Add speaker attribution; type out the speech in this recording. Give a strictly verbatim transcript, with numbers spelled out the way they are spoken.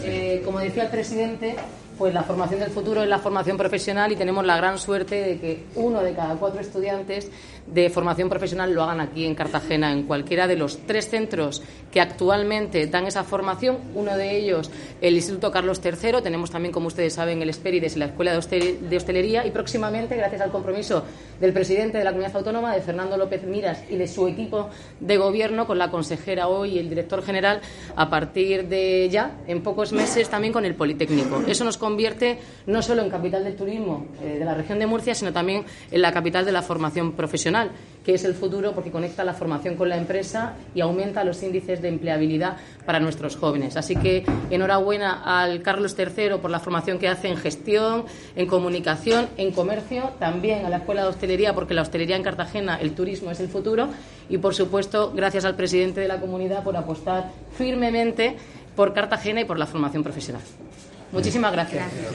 Speaker 1: Eh, como decía el presidente, pues la formación del futuro es la formación profesional y tenemos la gran suerte de que uno de cada cuatro estudiantes de formación profesional lo hagan aquí en Cartagena, en cualquiera de los tres centros que actualmente dan esa formación. Uno de ellos, el Instituto Carlos tercero, tenemos también, como ustedes saben, el Espérides y la Escuela de, Hostel- de Hostelería, y próximamente, gracias al compromiso del presidente de la Comunidad Autónoma, de Fernando López Miras, y de su equipo de gobierno, con la consejera hoy y el director general, a partir de ya, en pocos meses, también con el Politécnico. Eso nos convierte no solo en capital del turismo eh, de la región de Murcia, sino también en la capital de la formación profesional, que es el futuro, porque conecta la formación con la empresa y aumenta los índices de empleabilidad para nuestros jóvenes. Así que enhorabuena al Carlos tercero por la formación que hace en gestión, en comunicación, en comercio, también a la Escuela de Hostelería, porque la hostelería en Cartagena, el turismo es el futuro, y por supuesto gracias al presidente de la comunidad por apostar firmemente por Cartagena y por la formación profesional. Muchísimas gracias. Gracias.